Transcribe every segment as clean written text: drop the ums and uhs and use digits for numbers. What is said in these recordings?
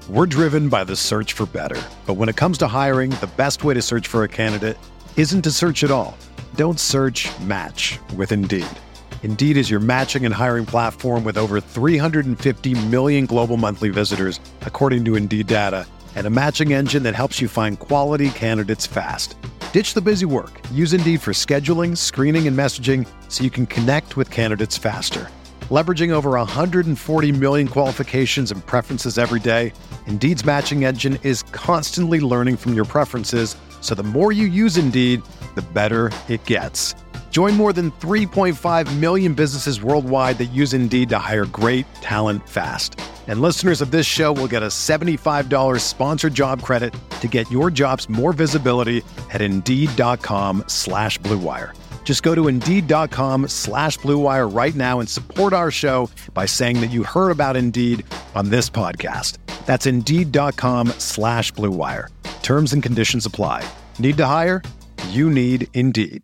We're driven by the search for better. But when it comes to hiring, the best way to search for a candidate isn't to search at all. Don't search, match with Indeed. Indeed is your matching and hiring platform with over 350 million global monthly visitors, according to Indeed data, and a matching engine that helps you find quality candidates fast. Ditch the busy work. Use Indeed for scheduling, screening, and messaging so you can connect with candidates faster. Leveraging over 140 million qualifications and preferences every day, Indeed's matching engine is constantly learning from your preferences, so the more you use Indeed, the better it gets. Join more than 3.5 million businesses worldwide that use Indeed to hire great talent fast. And listeners of this show will get a $75 sponsored job credit to get your jobs more visibility at Indeed.com/Blue Wire. Just go to Indeed.com/Blue Wire right now and support our show by saying that you heard about Indeed on this podcast. That's Indeed.com/Blue Wire. Terms and conditions apply. Need to hire? You need Indeed.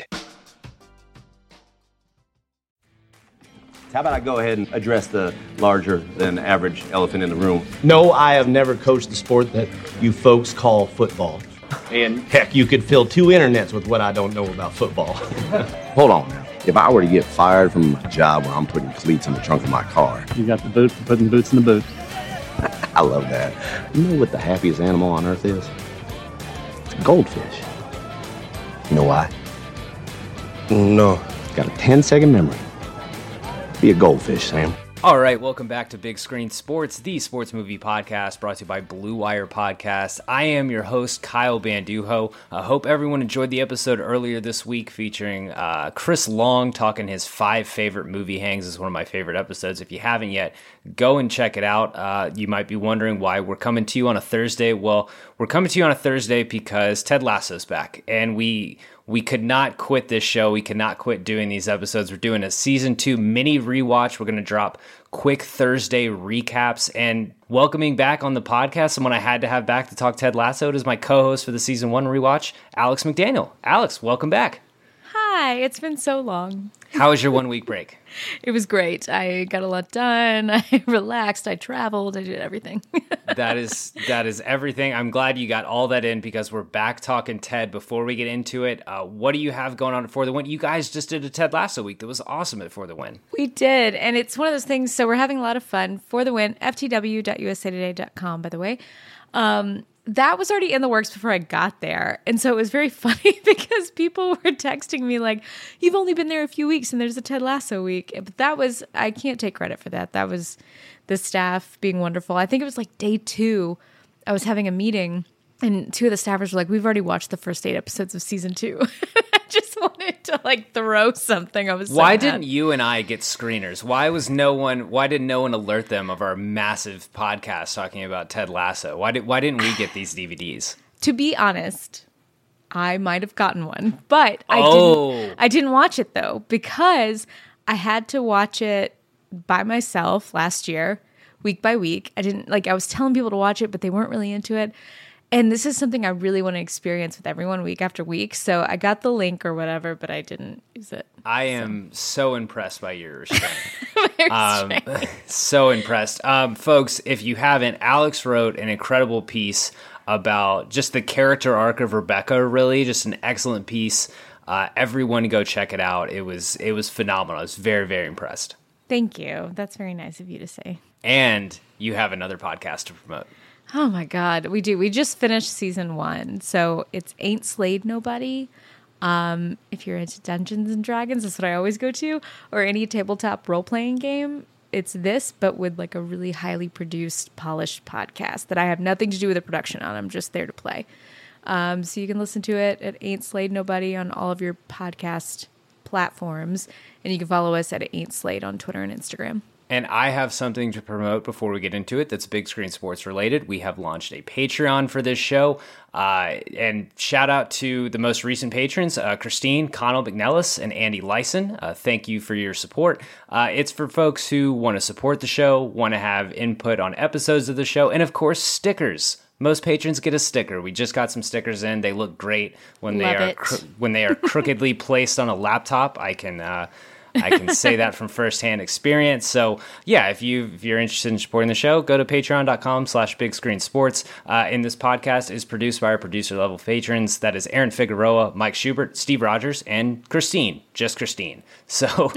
How about I go ahead and address the larger than average elephant in the room? No, I have never coached the sport that you folks call football. And heck, you could fill 2 internets with what I don't know about football. Hold on now. If I were to get fired from my job where I'm putting cleats in the trunk of my car. You got the boot for putting boots in the boot. I love that. You know what the happiest animal on earth is? Goldfish. You know why? No. Got a 10-second memory. Be a goldfish, Sam. All right, welcome back to Big Screen Sports, the sports movie podcast brought to you by Blue Wire Podcast. I am your host, Kyle Banduho. I hope everyone enjoyed the episode earlier this week featuring Chris Long talking his 5 favorite movie hangs. It's one of my favorite episodes. If you haven't yet, go and check it out. You might be wondering why we're coming to you on a Thursday. Well, we're coming to you on a Thursday because Ted Lasso's back, and we could not quit this show. We could not quit doing these episodes. We're doing a season 2 mini rewatch. We're going to drop quick Thursday recaps, and welcoming back on the podcast, someone I had to have back to talk Ted Lasso is my co-host for the season 1 rewatch, Alex McDaniel. Alex, welcome back. Hi, it's been so long. How was your 1 week break? It was great. I got a lot done. I relaxed. I traveled. I did everything. That is everything. I'm glad you got all that in because we're back talking Ted. Before we get into it, what do you have going on For the Win? You guys just did a Ted Lasso week that was awesome at For the Win. We did, and it's one of those things. So we're having a lot of fun. For the Win, ftw.usatoday.com, by the way. That was already in the works before I got there. And so it was very funny because people were texting me like, you've only been there a few weeks and there's a Ted Lasso week. But that was, I can't take credit for that. That was the staff being wonderful. I think it was like day 2. I was having a meeting and 2 of the staffers were like, we've already watched the first 8 episodes of season 2. I just wanted to like throw something. I was so Why mad. didn't you and I get screeners? Why didn't no one alert them of our massive podcast talking about Ted Lasso? Why didn't we get these DVDs? To be honest, I might have gotten one, but I didn't watch it though because I had to watch it by myself last year, week by week. I was telling people to watch it, but they weren't really into it. And this is something I really want to experience with everyone week after week. So I got the link or whatever, but I didn't use it. I am so impressed by your restraint. Restraint. So impressed. Folks, if you haven't, Alex wrote an incredible piece about just the character arc of Rebecca, really. Just an excellent piece. Everyone go check it out. It was phenomenal. I was very, very impressed. Thank you. That's very nice of you to say. And you have another podcast to promote. Oh my God, we do. We just finished season 1. So it's Ain't Slayed Nobody. If you're into Dungeons and Dragons, that's what I always go to, or any tabletop role-playing game. It's this, but with like a really highly produced, polished podcast that I have nothing to do with the production on. I'm just there to play. So you can listen to it at Ain't Slayed Nobody on all of your podcast platforms. And you can follow us at Ain't Slayed on Twitter and Instagram. And I have something to promote before we get into it that's Big Screen Sports related. We have launched a Patreon for this show. And shout out to the most recent patrons, Christine, Connell McNellis, and Andy Lyson. Thank you for your support. It's for folks who want to support the show, want to have input on episodes of the show, and of course, stickers. Most patrons get a sticker. We just got some stickers in. They look great when they are crookedly placed on a laptop. I can say that from firsthand experience. So yeah, if you're interested in supporting the show, go to patreon.com/bigscreensports. And this podcast is produced by our producer level patrons. That is Aaron Figueroa, Mike Schubert, Steve Rogers, and Christine, just Christine. So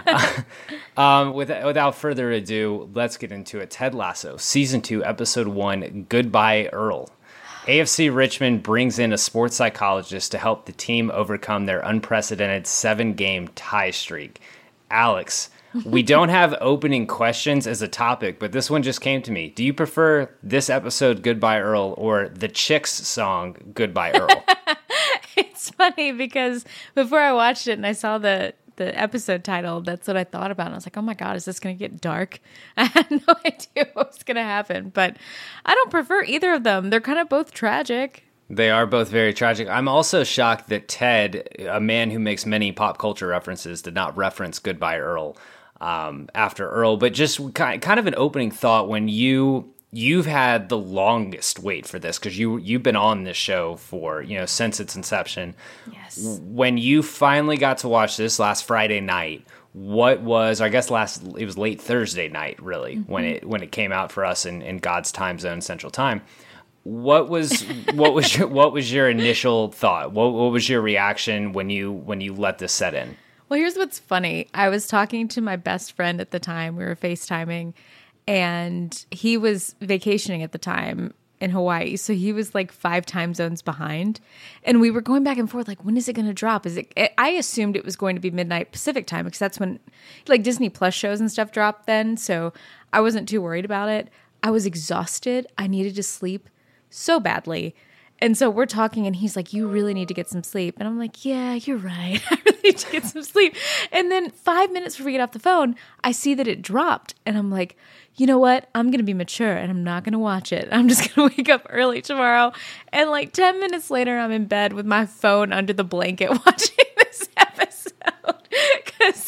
without further ado, let's get into it. Ted Lasso, Season 2, Episode 1, Goodbye Earl. AFC Richmond brings in a sports psychologist to help the team overcome their unprecedented 7-game tie streak. Alex, we don't have opening questions as a topic, but this one just came to me. Do you prefer this episode, Goodbye Earl, or the Chicks song, Goodbye Earl? It's funny because before I watched it and I saw the episode title, that's what I thought about. And I was like, oh my God, is this going to get dark? I had no idea what was going to happen, but I don't prefer either of them. They're kind of both tragic. They are both very tragic. I'm also shocked that Ted, a man who makes many pop culture references, did not reference Goodbye Earl after Earl. But just kind of an opening thought, when you've had the longest wait for this, because you've been on this show for, since its inception. Yes. When you finally got to watch this last Friday night, it was late Thursday night, really, when it came out for us in God's time zone, Central Time. What was your initial thought? What was your reaction when you let this set in? Well, here's what's funny. I was talking to my best friend at the time. We were FaceTiming, and he was vacationing at the time in Hawaii. So he was like 5 time zones behind. And we were going back and forth, like, when is it going to drop? I assumed it was going to be midnight Pacific time, because that's when like Disney Plus shows and stuff dropped then. So I wasn't too worried about it. I was exhausted. I needed to sleep so badly. And so we're talking and he's like, you really need to get some sleep. And I'm like, yeah, you're right. I really need to get some sleep. And then 5 minutes before we get off the phone, I see that it dropped. And I'm like, you know what? I'm going to be mature and I'm not going to watch it. I'm just going to wake up early tomorrow. And like 10 minutes later, I'm in bed with my phone under the blanket watching this episode. Because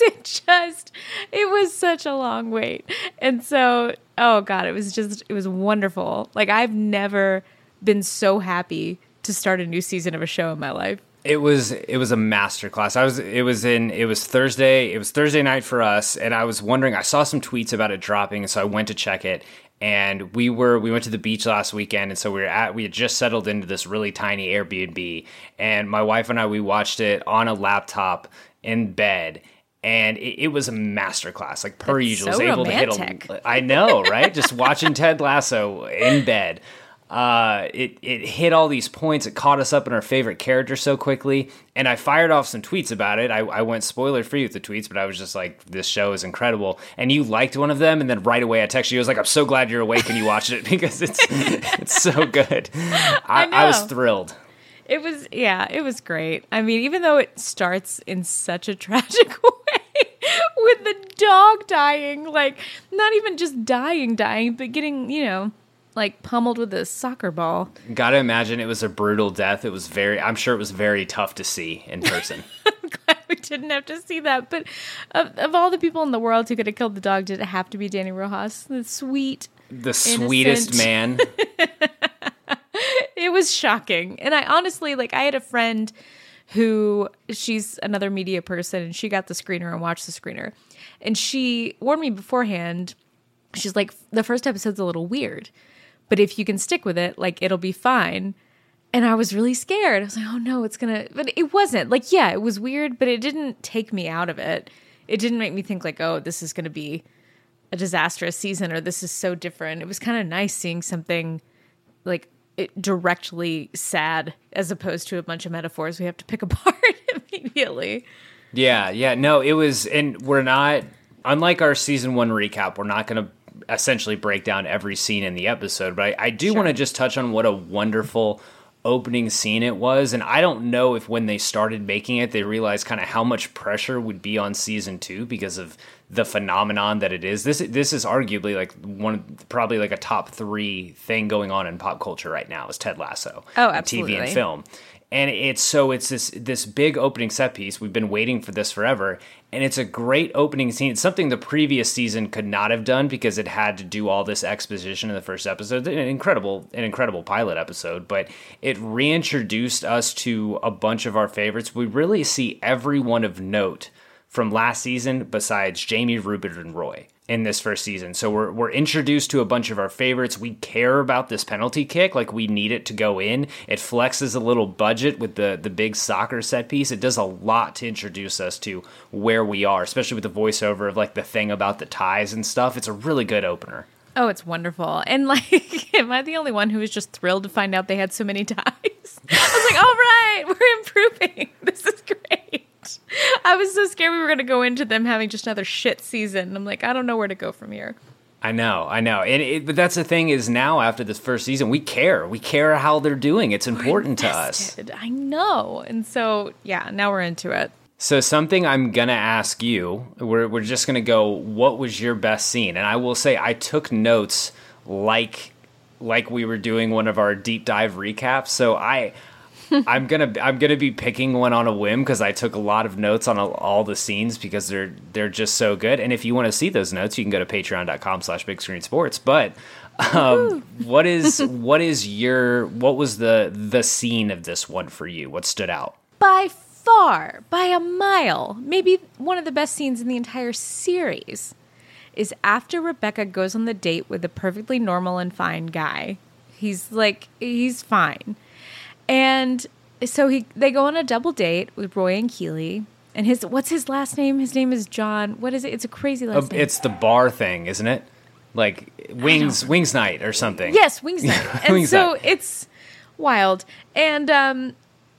it was such a long wait. And so, oh God, it was wonderful. Like, I've never been so happy to start a new season of a show in my life. It was a masterclass. It was Thursday night for us, and I was wondering, I saw some tweets about it dropping, so I went to check it. And we went to the beach last weekend, and so we had just settled into this really tiny Airbnb, and my wife and we watched it on a laptop in bed. And it was a masterclass, like per usual. So was able romantic. To hit I know, right? Just watching Ted Lasso in bed. It hit all these points. It caught us up in our favorite character so quickly. And I fired off some tweets about it. I went spoiler free with the tweets, but I was just like, this show is incredible. And you liked one of them. And then right away I texted you. I was like, I'm so glad you're awake and you watched it, because it's so good. I was thrilled. It was great. I mean, even though it starts in such a tragic way with the dog dying, like not even just dying, but getting, like pummeled with a soccer ball. Gotta imagine it was a brutal death. I'm sure it was very tough to see in person. I'm glad we didn't have to see that. But of all the people in the world who could have killed the dog, did it have to be Danny Rojas? The sweetest man. It was shocking. And I honestly, I had a friend who, she's another media person, and she got the screener and watched the screener. And she warned me beforehand. She's like, the first episode's a little weird, but if you can stick with it, it'll be fine. And I was really scared. I was like, oh no, but it wasn't. It was weird, but it didn't take me out of it. It didn't make me think oh, this is going to be a disastrous season, or this is so different. It was kind of nice seeing something directly sad, as opposed to a bunch of metaphors we have to pick apart immediately. Yeah. No, it was, and we're not, unlike our season 1 recap, we're not going to essentially break down every scene in the episode, but I do want to just touch on what a wonderful opening scene it was. And I don't know if when they started making it, they realized kind of how much pressure would be on season 2 because of the phenomenon that it is. This is arguably probably a top 3 thing going on in pop culture right now is Ted Lasso. Oh, absolutely. TV and film. And it's this big opening set piece. We've been waiting for this forever. And it's a great opening scene. It's something the previous season could not have done because it had to do all this exposition in the first episode. An incredible pilot episode, but it reintroduced us to a bunch of our favorites. We really see everyone of note from last season besides Jamie, Rupert, and Roy in this first season. So we're introduced to a bunch of our favorites. We care about this penalty kick. Like, we need it to go in. It flexes a little budget with the big soccer set piece. It does a lot to introduce us to where we are, especially with the voiceover of like the thing about the ties and stuff. It's a really good opener. Oh, it's wonderful. And like, am I the only one who was just thrilled to find out they had so many ties? I was like, all right, we're improving. This is great. I was so scared we were going to go into them having just another shit season. I'm like, I don't know where to go from here. I know. But that's the thing is, now after this first season, we care. We care how they're doing. It's important to us. I know. And so, yeah, now we're into it. So something I'm going to ask you, we're just going to go, what was your best scene? And I will say I took notes like we were doing one of our deep dive recaps. So I'm gonna be picking one on a whim because I took a lot of notes on all the scenes because they're just so good. And if you want to see those notes, you can go to patreon.com/bigscreensports. But what was the scene of this one for you? What stood out? By far, by a mile, maybe one of the best scenes in the entire series is after Rebecca goes on the date with a perfectly normal and fine guy. He's fine. And so they go on a double date with Roy and Keeley. And what's his last name? His name is John. What is it? It's a crazy last name. It's the bar thing, isn't it? Like Wings Night or something. Yes, Wings Night. And so it's wild. And and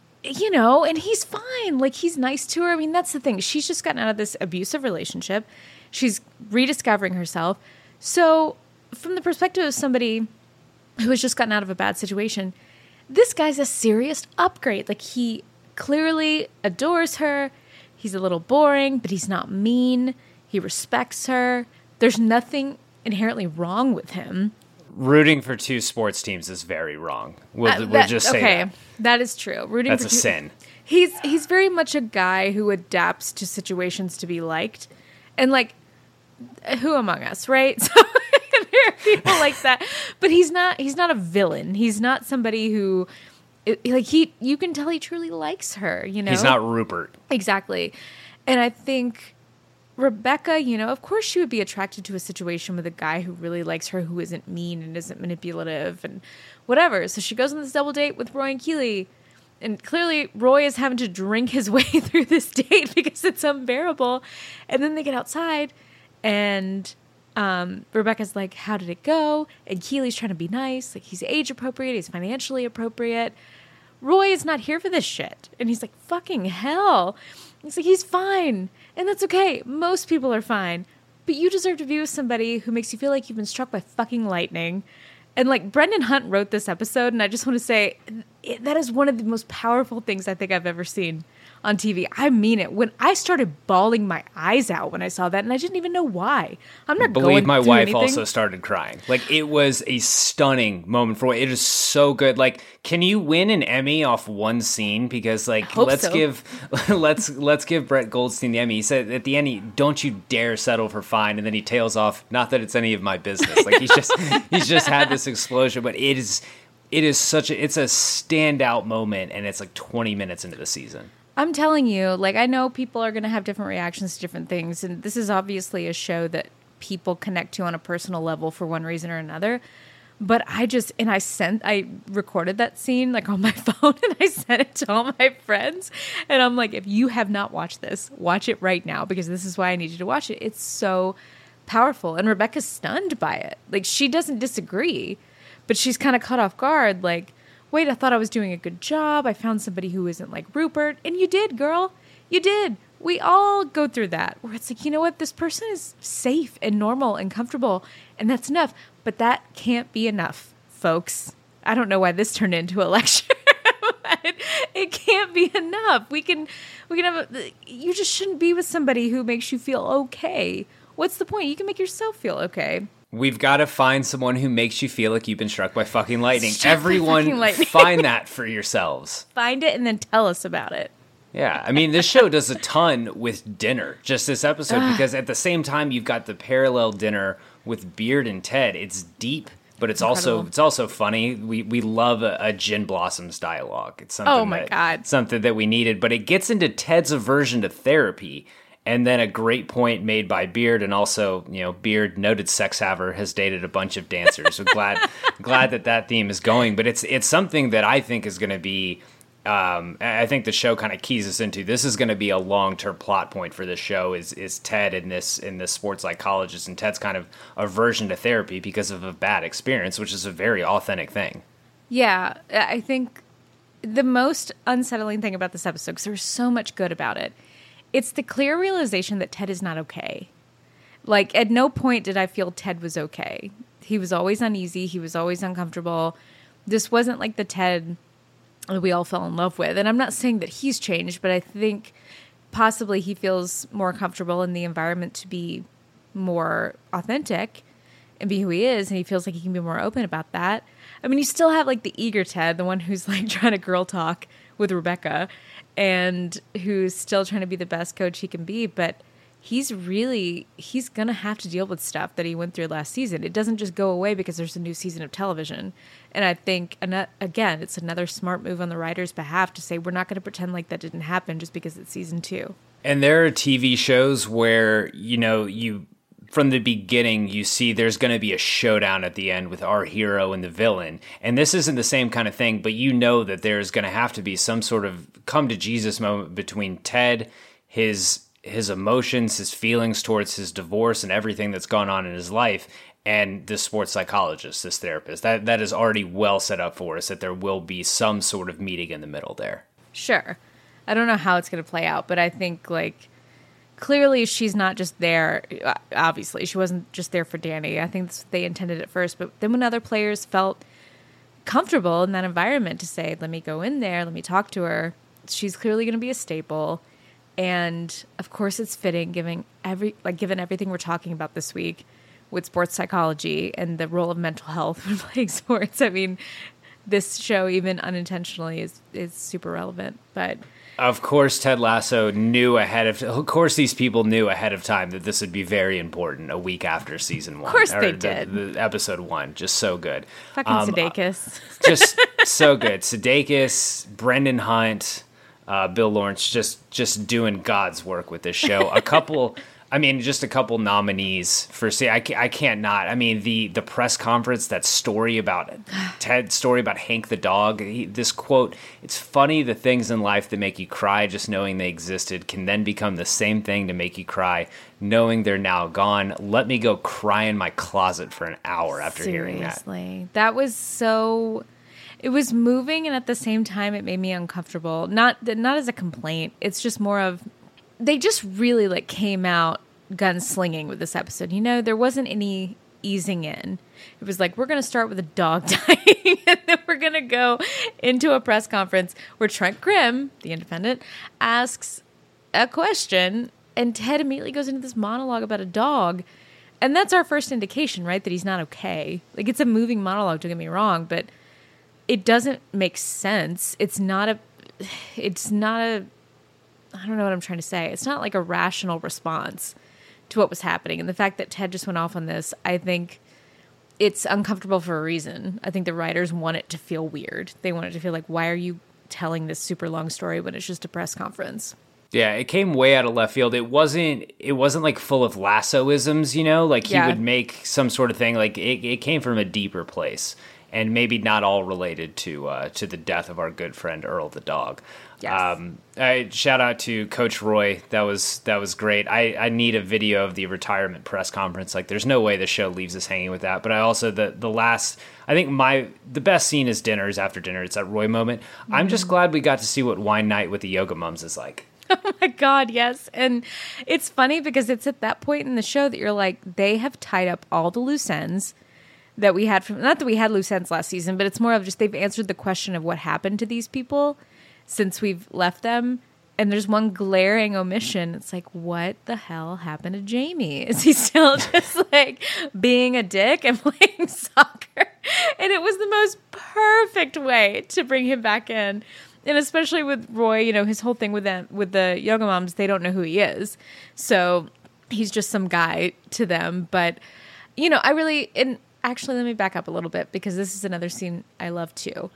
he's fine. Like, he's nice to her. I mean, that's the thing. She's just gotten out of this abusive relationship. She's rediscovering herself. So from the perspective of somebody who has just gotten out of a bad situation, this guy's a serious upgrade. Like, he clearly adores her. He's a little boring, but he's not mean. He respects her. There's nothing inherently wrong with him. Rooting for two sports teams is very wrong. We'll just say that. That is true. That's a sin. He's very much a guy who adapts to situations to be liked. And, like, who among us, right? So there are people like that. But he's not a villain. He's not somebody who, like, you can tell he truly likes her, you know? He's not Rupert. Exactly. And I think Rebecca, of course she would be attracted to a situation with a guy who really likes her, who isn't mean and isn't manipulative and whatever. So she goes on this double date with Roy and Keeley. And clearly Roy is having to drink his way through this date because it's unbearable. And then they get outside and Rebecca's like, how did it go? And Keeley's trying to be nice. Like, he's age appropriate. He's financially appropriate. Roy is not here for this shit. And he's like, fucking hell. He's like, he's fine. And that's okay. Most people are fine. But you deserve to be with somebody who makes you feel like you've been struck by fucking lightning. And, like, Brendan Hunt wrote this episode, and I just want to say that is one of the most powerful things I think I've ever seen on TV. I mean it. When I started bawling my eyes out when I saw that, and I didn't even know why. I'm not believe going my through wife anything. also started crying. Like, it was a stunning moment for it is so good. Like, can you win an Emmy off one scene? Because, like, let's give Brett Goldstein the Emmy. He said at the end, don't you dare settle for fine, and then he tails off. Not that it's any of my business. Like, he's just had this explosion, but it is it's a standout moment, and it's like 20 minutes into the season. I'm telling you, like, I know people are going to have different reactions to different things, and this is obviously a show that people connect to on a personal level for one reason or another. But I recorded that scene, like, on my phone, and I sent it to all my friends. And I'm like, if you have not watched this, watch it right now, because this is why I need you to watch it. It's so powerful. And Rebecca's stunned by it. Like, she doesn't disagree, but she's kind of caught off guard, like, wait, I thought I was doing a good job. I found somebody who isn't like Rupert. And you did, girl. You did. We all go through that where it's like, you know what? This person is safe and normal and comfortable, and that's enough. But that can't be enough, folks. I don't know why this turned into a lecture. But it can't be enough. We can you just shouldn't be with somebody who makes you feel okay. What's the point? You can make yourself feel okay. We've got to find someone who makes you feel like you've been struck by fucking lightning. Everyone find that for yourselves. Find it and then tell us about it. Yeah, I mean, this show does a ton with dinner, just this episode, because at the same time, you've got the parallel dinner with Beard and Ted. It's deep, but it's also funny. We love a Gin Blossoms dialogue. It's something something that we needed, but it gets into Ted's aversion to therapy. And then a great point made by Beard, and also, Beard, noted sex haver, has dated a bunch of dancers. So glad that theme is going. But it's something that I think is going to be, I think the show kind of keys us into. This is going to be a long-term plot point for this show. Is Ted in this sports psychologist, and Ted's kind of aversion to therapy because of a bad experience, which is a very authentic thing. Yeah, I think the most unsettling thing about this episode, because there's so much good about it, it's the clear realization that Ted is not okay. Like, at no point did I feel Ted was okay. He was always uneasy. He was always uncomfortable. This wasn't like the Ted that we all fell in love with. And I'm not saying that he's changed, but I think possibly he feels more comfortable in the environment to be more authentic and be who he is. And he feels like he can be more open about that. I mean, you still have like the eager Ted, the one who's like trying to girl talk with Rebecca and who's still trying to be the best coach he can be. But he's going to have to deal with stuff that he went through last season. It doesn't just go away because there's a new season of television. And I think, again, it's another smart move on the writer's behalf to say, we're not going to pretend like that didn't happen just because it's season 2. And there are TV shows where, you from the beginning, you see there's going to be a showdown at the end with our hero and the villain. And this isn't the same kind of thing, but you know that there's going to have to be some sort of come to Jesus moment between Ted, his emotions, his feelings towards his divorce and everything that's gone on in his life, and this sports psychologist, this therapist. That is already well set up for us, that there will be some sort of meeting in the middle there. Sure. I don't know how it's going to play out, but I think, like, clearly she's not just there. Obviously, she wasn't just there for Danny. I think that's what they intended at first. But then when other players felt comfortable in that environment to say, let me go in there, let me talk to her, she's clearly going to be a staple. And of course it's fitting given everything we're talking about this week with sports psychology and the role of mental health when playing sports. I mean, this show, even unintentionally, is super relevant. But of course, Ted Lasso of course, these people knew ahead of time that this would be very important a week after season 1. Of course they did. The episode 1, just so good. Fucking Sudeikis. Just so good. Sudeikis, Brendan Hunt, Bill Lawrence, just doing God's work with this show. Just a couple nominees for I can't not. I mean, the press conference, that story about Ted's story about Hank the dog. This quote, "It's funny the things in life that make you cry just knowing they existed can then become the same thing to make you cry knowing they're now gone. Let me go cry in my closet for an hour after hearing that." Seriously, that was so. It was moving, and at the same time, it made me uncomfortable. Not as a complaint. It's just more of they just really came out gunslinging with this episode. There wasn't any easing in. It was like, we're going to start with a dog dying, and then we're going to go into a press conference where Trent Grimm, the Independent, asks a question, and Ted immediately goes into this monologue about a dog. And that's our first indication, right, that he's not okay. It's a moving monologue, don't get me wrong, but it doesn't make sense. It's not a I don't know what I'm trying to say. It's not like a rational response to what was happening. And the fact that Ted just went off on this, I think it's uncomfortable for a reason. I think the writers want it to feel weird. They want it to feel like, why are you telling this super long story when it's just a press conference? Yeah, it came way out of left field. It wasn't like full of Lasso-isms, he would make some sort of thing. It came from a deeper place. And maybe not all related to the death of our good friend Earl the dog. Yes. Shout out to Coach Roy. That was great. I need a video of the retirement press conference. There's no way the show leaves us hanging with that. But I also the best scene is after dinner. It's that Roy moment. Mm-hmm. I'm just glad we got to see what wine night with the yoga mums is like. Oh my God, yes. And it's funny because it's at that point in the show that you're like, they have tied up all the loose ends that we had not that we had loose ends last season, but it's more of just they've answered the question of what happened to these people since we've left them. And there's one glaring omission. It's like, what the hell happened to Jamie? Is he still just being a dick and playing soccer? And it was the most perfect way to bring him back in. And especially with Roy, his whole thing with the yoga moms, they don't know who he is. So he's just some guy to them. But, actually, let me back up a little bit because this is another scene I love too.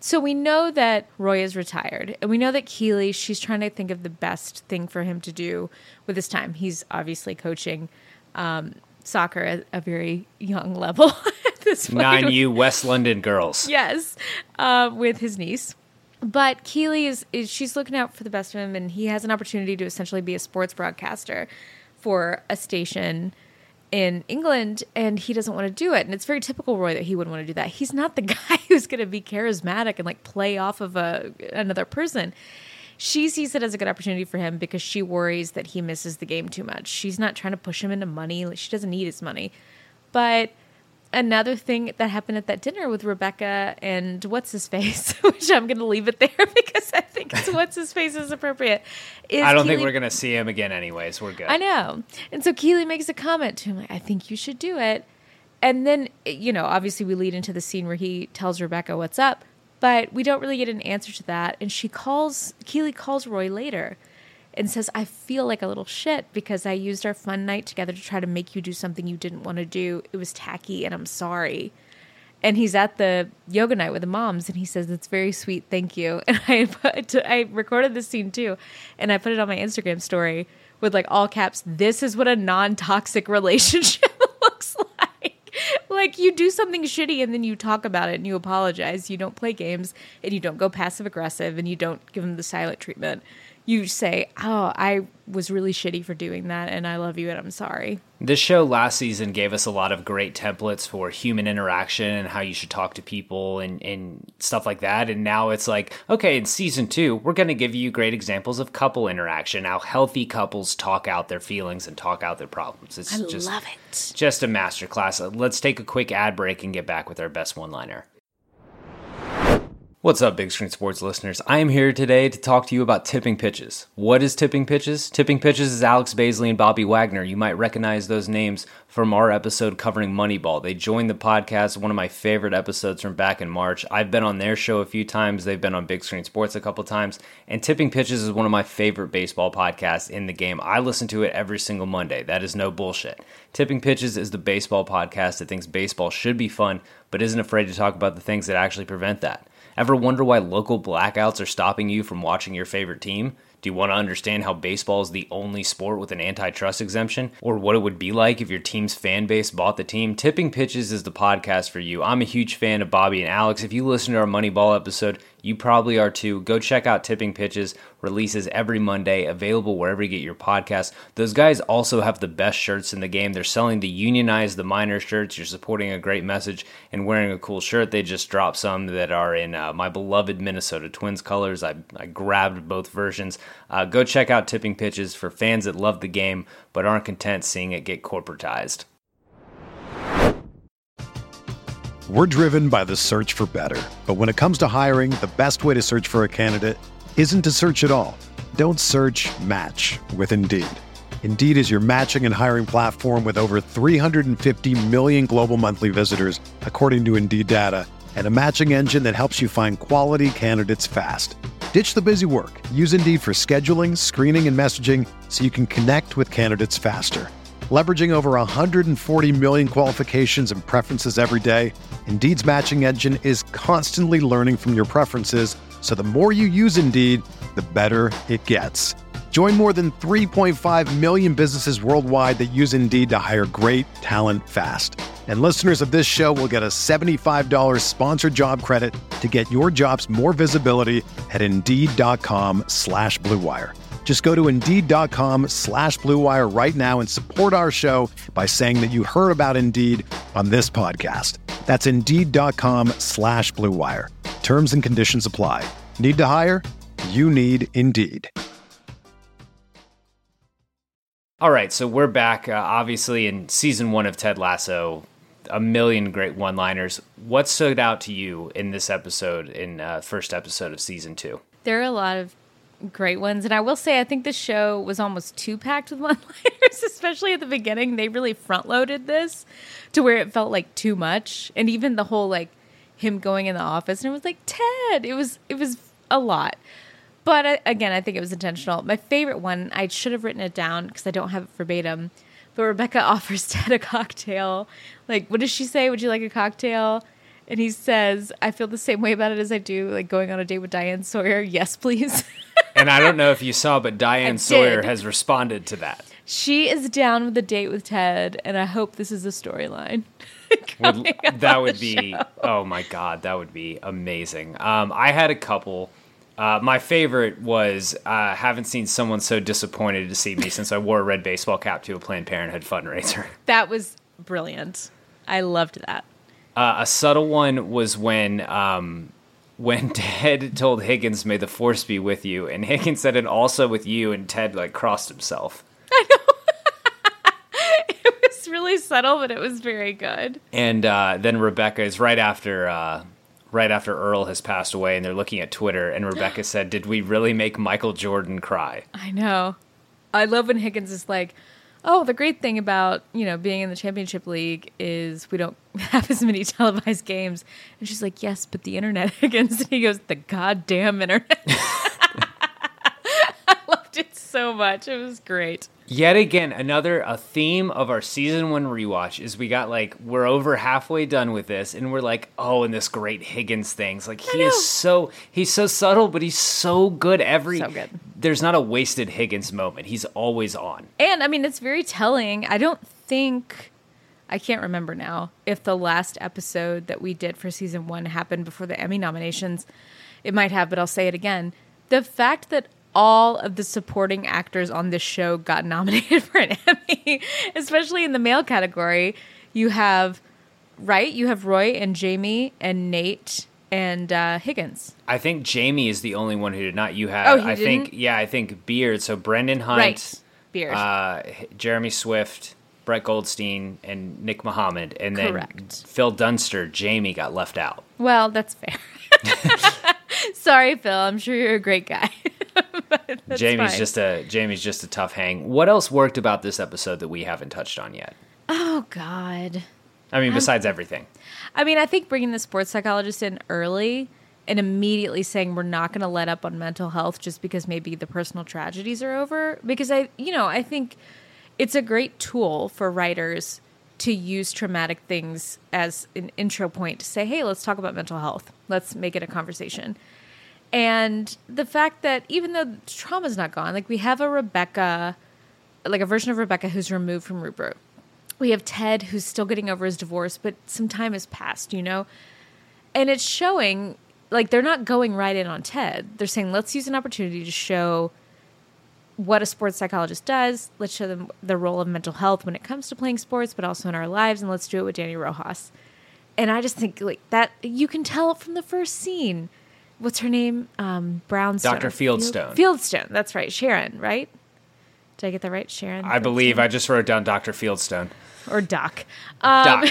So we know that Roy is retired, and we know that Keely, she's trying to think of the best thing for him to do with his time. He's obviously coaching soccer at a very young level at this point. 9U West London girls. Yes, with his niece. But Keely is she's looking out for the best of him, and he has an opportunity to essentially be a sports broadcaster for a station in England, and he doesn't want to do it. And it's very typical Roy that he wouldn't want to do that. He's not the guy who's going to be charismatic and like play off of another person. She sees it as a good opportunity for him because she worries that he misses the game too much. She's not trying to push him into money. She doesn't need his money. But another thing that happened at that dinner with Rebecca and what's-his-face, which I'm going to leave it there because I think it's what's-his-face is appropriate. I don't think we're going to see him again anyways. We're good. I know. And so Keely makes a comment to him, like, I think you should do it. And then, obviously we lead into the scene where he tells Rebecca what's up, but we don't really get an answer to that. And Keely calls Roy later and says, I feel like a little shit because I used our fun night together to try to make you do something you didn't want to do. It was tacky and I'm sorry. And he's at the yoga night with the moms and he says, that's very sweet. Thank you. And I recorded this scene too. And I put it on my Instagram story with like all caps. This is what a non-toxic relationship looks like. Like you do something shitty and then you talk about it and you apologize. You don't play games and you don't go passive aggressive and you don't give them the silent treatment. You say, oh, I was really shitty for doing that and I love you and I'm sorry. This show last season gave us a lot of great templates for human interaction and how you should talk to people and stuff like that. And now it's like, okay, in season 2, we're going to give you great examples of couple interaction, how healthy couples talk out their feelings and talk out their problems. I love it. Just a masterclass. Let's take a quick ad break and get back with our best one-liner. What's up, Big Screen Sports listeners? I am here today to talk to you about Tipping Pitches. What is Tipping Pitches? Tipping Pitches is Alex Baisley and Bobby Wagner. You might recognize those names from our episode covering Moneyball. They joined the podcast, one of my favorite episodes from back in March. I've been on their show a few times. They've been on Big Screen Sports a couple times. And Tipping Pitches is one of my favorite baseball podcasts in the game. I listen to it every single Monday. That is no bullshit. Tipping Pitches is the baseball podcast that thinks baseball should be fun, but isn't afraid to talk about the things that actually prevent that. Ever wonder why local blackouts are stopping you from watching your favorite team? Do you want to understand how baseball is the only sport with an antitrust exemption? Or what it would be like if your team's fan base bought the team? Tipping Pitches is the podcast for you. I'm a huge fan of Bobby and Alex. If you listen to our Moneyball episode, you probably are too. Go check out Tipping Pitches. Releases every Monday, available wherever you get your podcasts. Those guys also have the best shirts in the game. They're selling the Unionize the Minor shirts. You're supporting a great message and wearing a cool shirt. They just dropped some that are in my beloved Minnesota Twins colors. I grabbed both versions. Go check out Tipping Pitches for fans that love the game but aren't content seeing it get corporatized. We're driven by the search for better. But when it comes to hiring, the best way to search for a candidate isn't to search at all. Don't search, match with Indeed. Indeed is your matching and hiring platform with over 350 million global monthly visitors, according to Indeed data, and a matching engine that helps you find quality candidates fast. Ditch the busy work. Use Indeed for scheduling, screening, and messaging so you can connect with candidates faster. Leveraging over 140 million qualifications and preferences every day, Indeed's matching engine is constantly learning from your preferences, so the more you use Indeed, the better it gets. Join more than 3.5 million businesses worldwide that use Indeed to hire great talent fast. And listeners of this show will get a $75 sponsored job credit to get your jobs more visibility at Indeed.com/Blue Wire. Just go to Indeed.com/Blue Wire right now and support our show by saying that you heard about Indeed on this podcast. That's Indeed.com/Blue Wire. Terms and conditions apply. Need to hire? You need Indeed. All right, so we're back, obviously, in season 1 of Ted Lasso. A million great one-liners. What stood out to you in this episode, in first episode of season 2? There are a lot of great ones. And I will say, I think the show was almost too packed with one-liners, especially at the beginning. They really front-loaded this to where it felt like too much. And even the whole, like, him going in the office, and it was like, Ted! It was a lot. But again, I think it was intentional. My favorite one, I should have written it down because I don't have it verbatim, but Rebecca offers Ted a cocktail. Like, what does she say? Would you like a cocktail? And he says, I feel the same way about it as I do like going on a date with Diane Sawyer. Yes, please. And I don't know if you saw, but Diane Sawyer did. has responded to that. She is down with the date with Ted, and I hope this is a storyline. That would be, oh my God, that would be amazing. I had a couple. My favorite was, haven't seen someone so disappointed to see me since I wore a red baseball cap to a Planned Parenthood fundraiser. That was brilliant. I loved that. A subtle one was when Ted told Higgins, "May the force be with you," and Higgins said, "And also with you," and Ted like crossed himself. I know. It was really subtle, but it was very good. And then Rebecca is right after Earl has passed away, and they're looking at Twitter, and Rebecca said, "Did we really make Michael Jordan cry?" I know. I love when Higgins is like, oh, the great thing about, being in the championship league is we don't have as many televised games. And she's like, yes, but the internet, Higgins. And he goes, the goddamn internet. I loved it so much. It was great. Yet again, a theme of our season 1 rewatch is we're over halfway done with this, and we're like, oh, and this great Higgins thing's like he's so subtle, but he's so good so good. There's not a wasted Higgins moment. He's always on. And I mean, it's very telling. I can't remember now if the last episode that we did for season 1 happened before the Emmy nominations. It might have, but I'll say it again. The fact that all of the supporting actors on this show got nominated for an Emmy, especially in the male category. You have Roy and Jamie and Nate and Higgins. I think Jamie is the only one who did not. You have, I think Beard. So Brendan Hunt, right. Beard, Jeremy Swift, Brett Goldstein, and Nick Mohammed, and then Correct. Phil Dunster. Jamie got left out. Well, that's fair. Sorry, Phil. I'm sure you're a great guy. Jamie's just a tough hang. What else worked about this episode that we haven't touched on yet? Oh God. I mean, besides everything. I mean, I think bringing the sports psychologist in early and immediately saying we're not going to let up on mental health just because maybe the personal tragedies are over. Because I think it's a great tool for writers to use traumatic things as an intro point to say, hey, let's talk about mental health. Let's make it a conversation. And the fact that even though trauma's not gone, like we have a Rebecca, like a version of Rebecca who's removed from Rupert. We have Ted who's still getting over his divorce, but some time has passed, And it's showing, like they're not going right in on Ted. They're saying, let's use an opportunity to show what a sports psychologist does. Let's show them the role of mental health when it comes to playing sports, but also in our lives. And let's do it with Danny Rojas. And I just think like that, you can tell from the first scene. What's her name? Brownstone. Dr. Fieldstone. Fieldstone. That's right. Sharon, right? Did I get that right? Sharon? I believe. I just wrote down Dr. Fieldstone. Or Doc. Doc.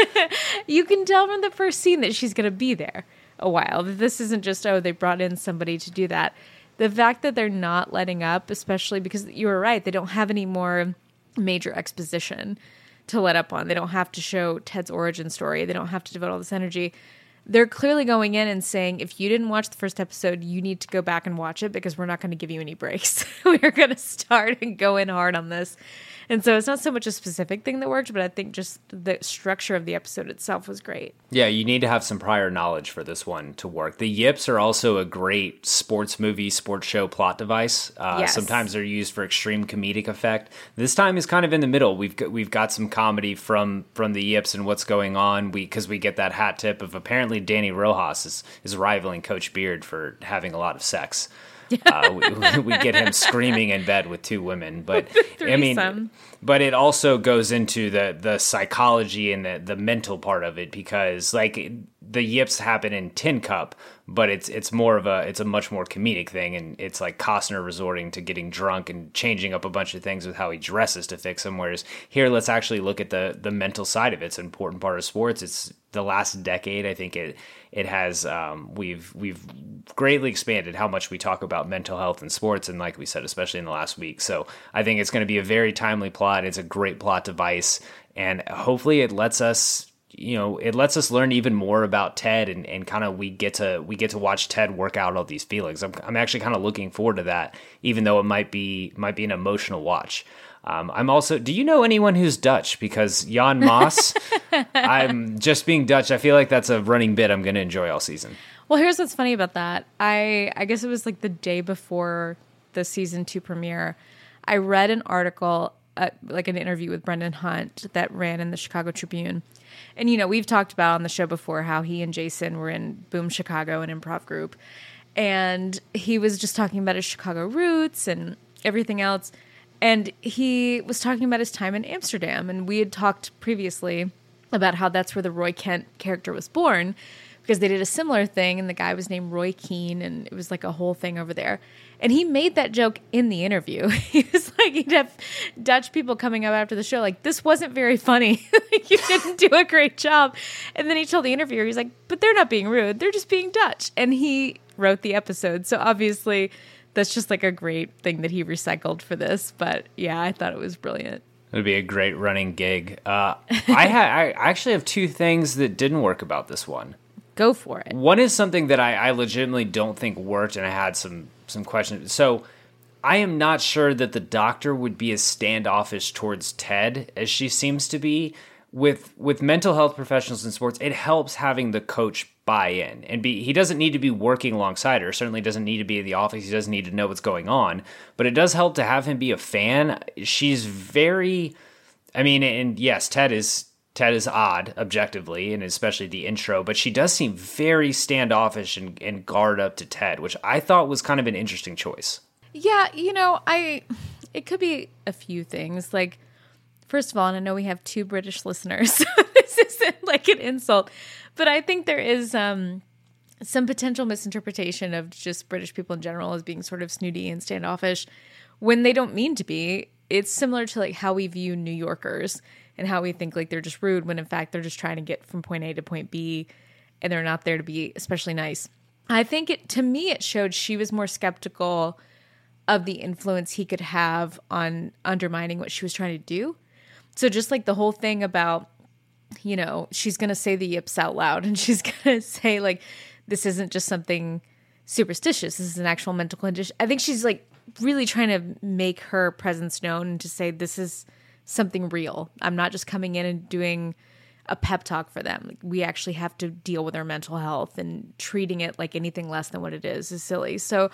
You can tell from the first scene that she's going to be there a while. This isn't just, they brought in somebody to do that. The fact that they're not letting up, especially because you were right, they don't have any more major exposition to let up on. They don't have to show Ted's origin story. They don't have to devote all this energy. They're clearly going in and saying, if you didn't watch the first episode, you need to go back and watch it because we're not going to give you any breaks. We're going to start and go in hard on this. And so it's not so much a specific thing that worked, but I think just the structure of the episode itself was great. Yeah, you need to have some prior knowledge for this one to work. The yips are also a great sports movie, sports show plot device. Yes. Sometimes they're used for extreme comedic effect. This time is kind of in the middle. We've got some comedy from the yips and what's going on. Because we get that hat tip of apparently Danny Rojas is rivaling Coach Beard for having a lot of sex. We get him screaming in bed with two women, but I mean, but it also goes into the psychology and the mental part of it because like the yips happen in Tin Cup, but it's a much more comedic thing, and it's like Costner resorting to getting drunk and changing up a bunch of things with how he dresses to fix them. Whereas here, let's actually look at the mental side of it. It's an important part of sports. It's the last decade. I think it has we've greatly expanded how much we talk about mental health in sports, and like we said, especially in the last week. So I think it's going to be a very timely plot. It's a great plot device, and hopefully it lets us learn even more about Ted, and kind of we get to watch Ted work out all these feelings. I'm actually kind of looking forward to that, even though it might be an emotional watch. I'm also, do you know anyone who's Dutch? Because Jan Moss, I'm just being Dutch. I feel like that's a running bit I'm going to enjoy all season. Well, here's what's funny about that. I guess it was like the day before the season 2 premiere. I read an article, like an interview with Brendan Hunt that ran in the Chicago Tribune. And, you know, we've talked about on the show before how he and Jason were in Boom Chicago, an improv group. And he was just talking about his Chicago roots and everything else. And he was talking about his time in Amsterdam. And we had talked previously about how that's where the Roy Kent character was born, because they did a similar thing, and the guy was named Roy Keane, and it was like a whole thing over there. And he made that joke in the interview. He was like, he'd have Dutch people coming up after the show, like, this wasn't very funny. Like, you didn't do a great job. And then he told the interviewer, he's like, but they're not being rude. They're just being Dutch. And he wrote the episode. So obviously that's just like a great thing that he recycled for this. But yeah, I thought it was brilliant. It'd be a great running gig. I actually have 2 things that didn't work about this one. Go for it. One is something that I legitimately don't think worked, and I had some questions. So I am not sure that the doctor would be as standoffish towards Ted as she seems to be. With mental health professionals in sports, it helps having the coach buy in and he doesn't need to be working alongside her. Certainly doesn't need to be in the office. He doesn't need to know what's going on, but it does help to have him be a fan. She's very, and yes, Ted is odd objectively, and especially the intro, but she does seem very standoffish and guard up to Ted, which I thought was kind of an interesting choice. Yeah, it could be a few things. Like, first of all, and I know we have 2 British listeners, so this isn't like an insult, but I think there is some potential misinterpretation of just British people in general as being sort of snooty and standoffish when they don't mean to be. It's similar to like how we view New Yorkers and how we think like they're just rude when in fact they're just trying to get from point A to point B and they're not there to be especially nice. I think to me it showed she was more skeptical of the influence he could have on undermining what she was trying to do. So just like the whole thing about, she's going to say the yips out loud and she's going to say like, this isn't just something superstitious. This is an actual mental condition. I think she's like really trying to make her presence known and to say, this is something real. I'm not just coming in and doing a pep talk for them. Like, we actually have to deal with our mental health, and treating it like anything less than what it is silly. So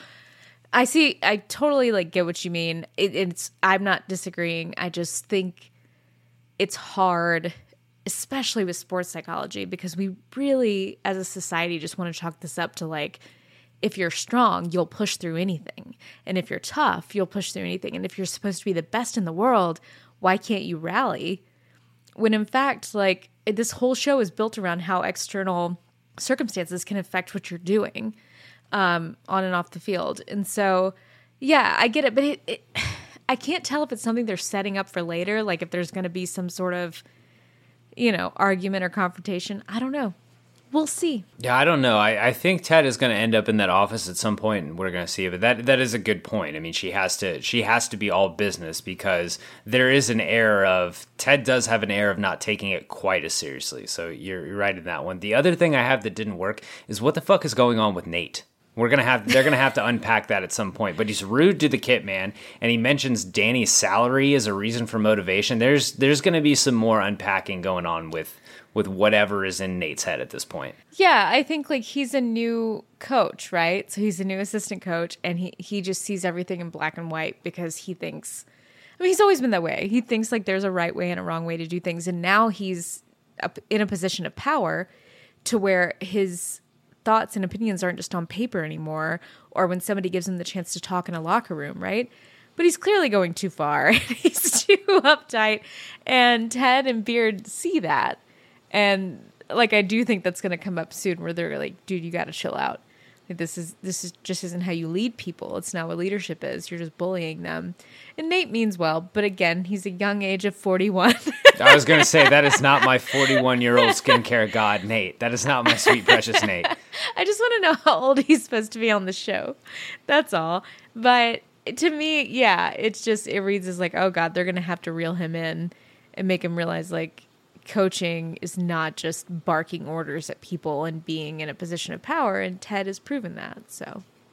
I totally like get what you mean. I'm not disagreeing. I just think it's hard, especially with sports psychology, because we really, as a society, just want to chalk this up to like, if you're strong, you'll push through anything. And if you're tough, you'll push through anything. And if you're supposed to be the best in the world, why can't you rally? When in fact, like, this whole show is built around how external circumstances can affect what you're doing on and off the field. And so, yeah, I get it. But I can't tell if it's something they're setting up for later, like if there's going to be some sort of, argument or confrontation. I don't know. We'll see. Yeah, I don't know. I think Ted is going to end up in that office at some point, and we're going to see it. But that is a good point. I mean, she has to be all business, because there is an air of, Ted does have an air of not taking it quite as seriously. So you're right in that one. The other thing I have that didn't work is what the fuck is going on with Nate? They're gonna have to unpack that at some point. But he's rude to the kit man, and he mentions Danny's salary as a reason for motivation. There's gonna be some more unpacking going on with whatever is in Nate's head at this point. Yeah, I think like he's a new coach, right? So he's a new assistant coach, and he just sees everything in black and white because he thinks, he's always been that way. He thinks like there's a right way and a wrong way to do things, and now he's in a position of power to where his thoughts and opinions aren't just on paper anymore, or when somebody gives him the chance to talk in a locker room, right? But he's clearly going too far. He's too uptight, and Ted and Beard see that. And like, I do think that's going to come up soon, where they're like, dude, you got to chill out. Like, this is just isn't how you lead people. It's not what leadership is. You're just bullying them. And Nate means well, but again, he's a young age of 41. I was going to say, that is not my 41-year-old skincare god, Nate. That is not my sweet, precious Nate. I just want to know how old he's supposed to be on the show. That's all. But to me, yeah, it reads as like, oh God, they're going to have to reel him in and make him realize like, coaching is not just barking orders at people and being in a position of power, and Ted has proven that. So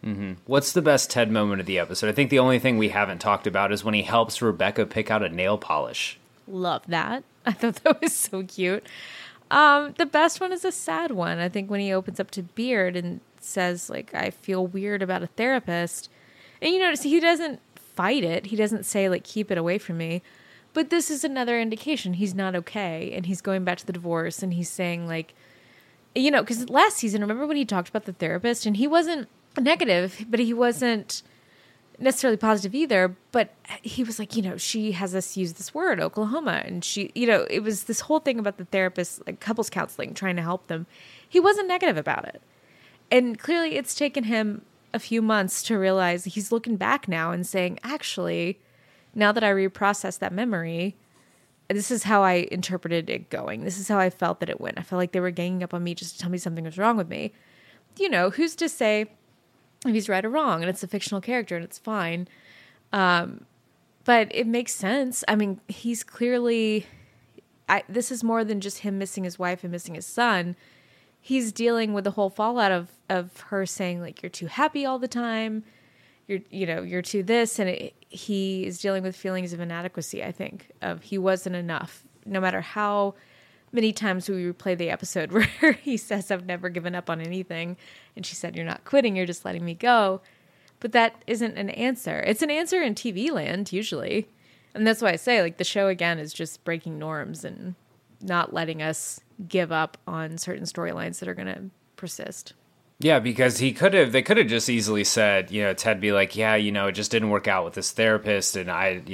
What's the best Ted moment of the episode? I think the only thing we haven't talked about is when he helps Rebecca pick out a nail polish. Love that. I thought that was so cute. The best one is a sad one. I think when he opens up to Beard and says, like, I feel weird about a therapist. And you notice he doesn't fight it. He doesn't say, like, keep it away from me. But this is another indication he's not okay. And he's going back to the divorce and he's saying, like, you know, because last season, remember when he talked about the therapist and he wasn't negative, but he wasn't necessarily positive either. But he was like, you know, she has us use this word, Oklahoma. And she, you know, it was this whole thing about the therapist, like couples counseling, trying to help them. He wasn't negative about it. And clearly it's taken him a few months to realize he's looking back now and saying, actually, now that I reprocessed that memory, this is how I interpreted it going. This is how I felt that it went. I felt like they were ganging up on me just to tell me something was wrong with me. You know, who's to say if he's right or wrong? And it's a fictional character and it's fine. But it makes sense. I mean, he's clearly... this is more than just him missing his wife and missing his son. He's dealing with the whole fallout of her saying, like, you're too happy all the time. You're too this. And he is dealing with feelings of inadequacy, I think, of he wasn't enough. No matter how many times we replay the episode where he says, I've never given up on anything. And she said, you're not quitting, you're just letting me go. But that isn't an answer. It's an answer in TV land, usually. And that's why I say, like, the show, again, is just breaking norms and not letting us give up on certain storylines that are going to persist. Yeah, because they could have just easily said, you know, Ted be like, yeah, you know, it just didn't work out with this therapist, and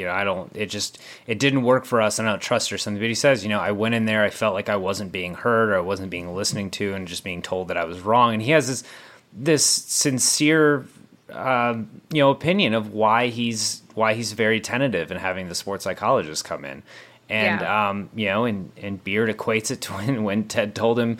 it didn't work for us, and I don't trust her or something. But he says, you know, I went in there, I felt like I wasn't being heard, or I wasn't being listened to, and just being told that I was wrong. And he has this sincere, opinion of why he's very tentative in having the sports psychologist come in. And, and Beard equates it to when Ted told him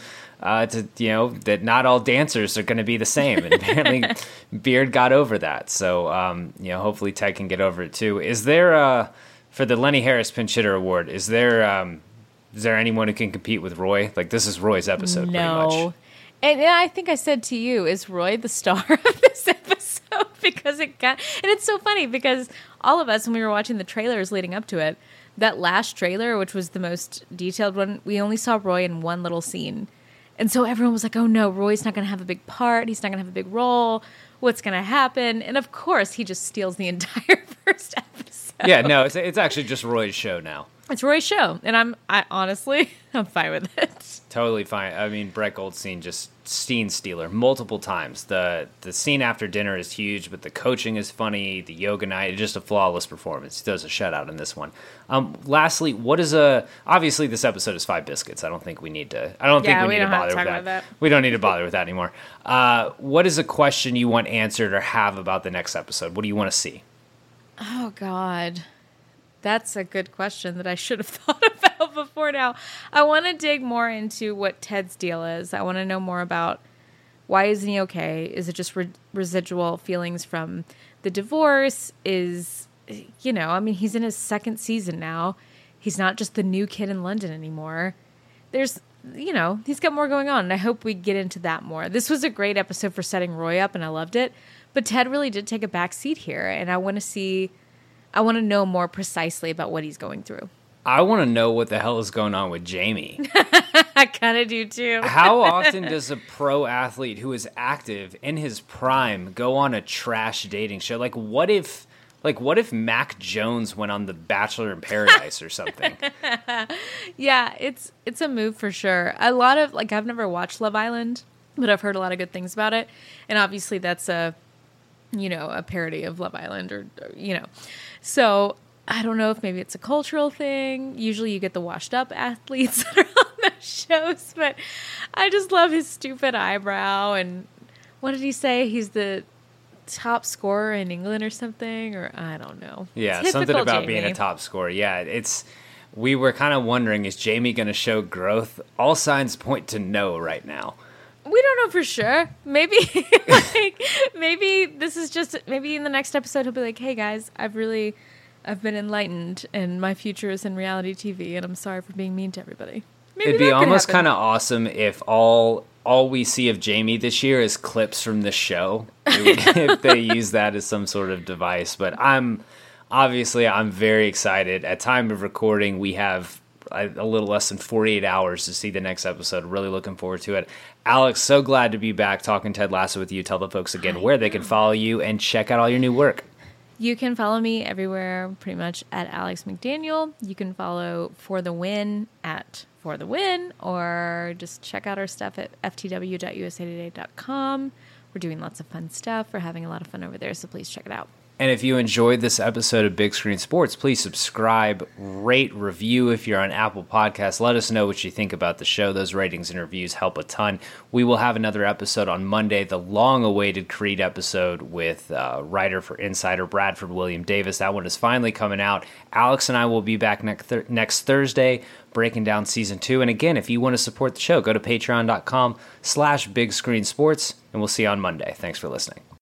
that not all dancers are going to be the same. And apparently Beard got over that. So, hopefully Ted can get over it too. Is there, for the Lenny Harris Pinch Hitter Award, is there anyone who can compete with Roy? Like, this is Roy's episode, pretty much. And I think I said to you, is Roy the star of this episode? Because and it's so funny because all of us, when we were watching the trailers leading up to it, that last trailer, which was the most detailed one, we only saw Roy in one little scene. And so everyone was like, oh no, Roy's not going to have a big part. He's not going to have a big role. What's going to happen? And of course, he just steals the entire first episode. Yeah, no, it's actually just Roy's show now. It's Roy's show. And honestly, I'm fine with it. Totally fine. I mean, Brett Goldstein just scene stealer multiple times. The scene after dinner is huge, but the coaching is funny. The yoga night, just a flawless performance. He does a shutout in this one. Lastly, obviously this episode is 5 biscuits. I don't think we need to bother with that. We don't need to bother with that anymore. What is a question you want answered or have about the next episode? What do you want to see? Oh, God. That's a good question that I should have thought about before now. I want to dig more into what Ted's deal is. I want to know more about why isn't he okay? Is it just residual feelings from the divorce? He's in his second season now. He's not just the new kid in London anymore. He's got more going on, and I hope we get into that more. This was a great episode for setting Roy up, and I loved it. But Ted really did take a back seat here, and I want to know more precisely about what he's going through. I want to know what the hell is going on with Jamie. I kind of do too. How often does a pro athlete who is active in his prime go on a trash dating show? Like what if Mac Jones went on The Bachelor in Paradise or something? Yeah, it's a move for sure. A lot of I've never watched Love Island, but I've heard a lot of good things about it. And obviously that's a parody of Love Island So I don't know if maybe it's a cultural thing. Usually you get the washed up athletes that are on those shows, but I just love his stupid eyebrow. And what did he say? He's the top scorer in England or something, or I don't know. Yeah, Typical something about Jamie. being a top scorer. Yeah, we were kind of wondering, is Jamie going to show growth? All signs point to no right now. We don't know for sure. Maybe maybe this is just, maybe in the next episode he'll be like, hey guys, I've been enlightened and my future is in reality TV and I'm sorry for being mean to everybody. Maybe it'd be almost kind of awesome if all all we see of Jamie this year is clips from the show. If they use that as some sort of device. But I'm very excited. At time of recording, we have a little less than 48 hours to see the next episode. Really looking forward to it. Alex, so glad to be back talking Ted Lasso with you. Tell the folks again where they can follow you and check out all your new work. You can follow me everywhere, pretty much at Alex McDaniel. You can follow For the Win at For the Win, or just check out our stuff at ftw.usatoday.com. We're doing lots of fun stuff. We're having a lot of fun over there, so please check it out. And if you enjoyed this episode of Big Screen Sports, please subscribe, rate, review if you're on Apple Podcasts. Let us know what you think about the show. Those ratings and reviews help a ton. We will have another episode on Monday, the long-awaited Creed episode with writer for Insider Bradford William Davis. That one is finally coming out. Alex and I will be back next Thursday breaking down Season 2. And again, if you want to support the show, go to patreon.com/bigscreensports, and we'll see you on Monday. Thanks for listening.